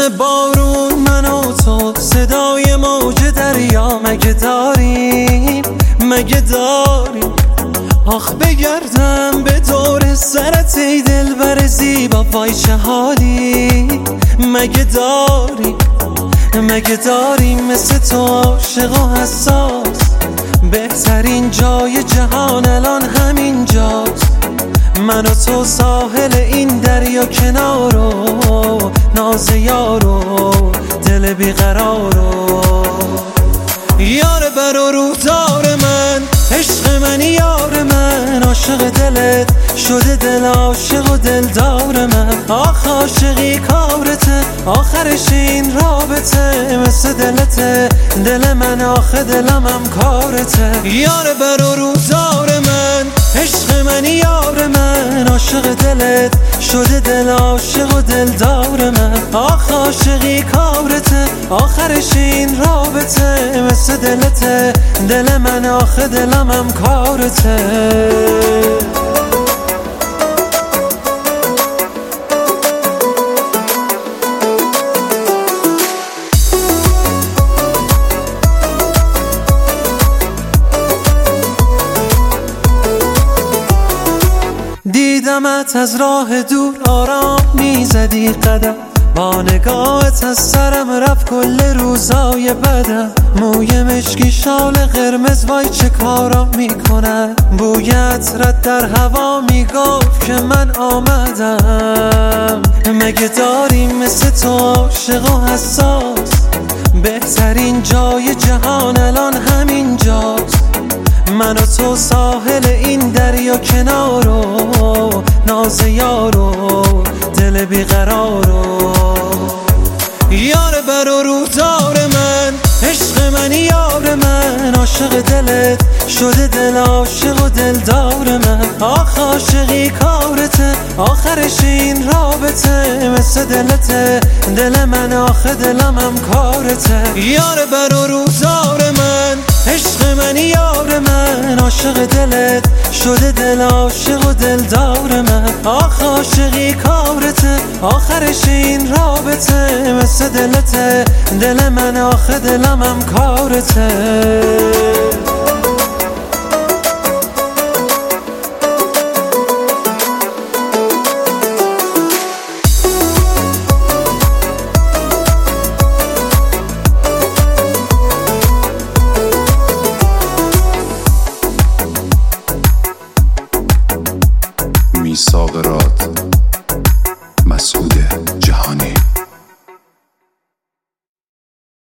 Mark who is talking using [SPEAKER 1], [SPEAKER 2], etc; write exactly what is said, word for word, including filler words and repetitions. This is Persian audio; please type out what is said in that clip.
[SPEAKER 1] نسیم بارون من و تو، صدای موج دریا مگه داریم مگه داریم؟ آخ بگردم به دور سرت ای دلبر زیبا، وای چه حالی مگه داریم مگه داریم مثل تو عاشق و حساس؟ بهترین جای جهان الان همین جاست، من و تو ساحل این دریا کنارو، ناز یارو دل بیقرارو. یار بر و روزار من، عشق منی یار من، عاشق دلت شده دل عاشق و دلدار من. آخ عاشقی کارته، آخرش این رابطه، مثل دلته دل من، آخه دلم هم کارته. یار بر و روزار من، عشق منی یار من، عاشق دلت شده دل عاشق و دلدار من. آخ عاشقی کارته، آخرش این رابطه، مثل دلته دل من، آخه دلم هم کارته. دیدمت از راه دور آرام میزدی قدم، با نگاهت از سرم رفت کل روزای بدم. موی مشکی شال قرمز وای چه کارا میکنن، بوی عطرت در هوا میگفت که من آمدم. مگه داریم مثل تو عاشق و حساس؟ بهترین جای جهان الان همین جاست، من و تو ساحل این دریا کنارو، ناز یارو دل بیقرارو. یار بر و روزار من، عشق منی یار من، عاشق دلت شده دل عاشق و دلدار من. آخ عاشقی کارته، آخرش این رابطه، مثل دلته دل من، آخه دلم هم کارته. یار بر و روزار من، عشق منی یار من، عاشق دلت شده دل عاشق و دلدار من. آخ عاشقی کارته، آخرش این رابطه، مثل دلته دل من، آخه دلم هم کارته.
[SPEAKER 2] میثاق راد، مسعود جهانی.